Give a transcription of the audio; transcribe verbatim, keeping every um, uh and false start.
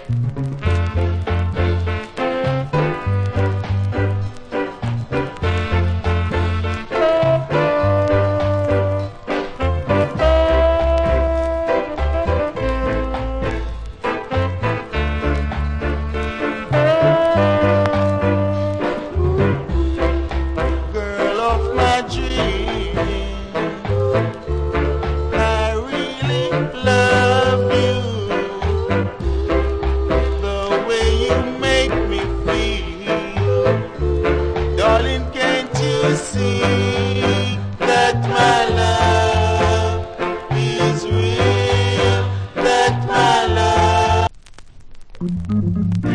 Girl of my dreams, I really love you. The way you make me feel, darling, can't you see that my love is real? That my love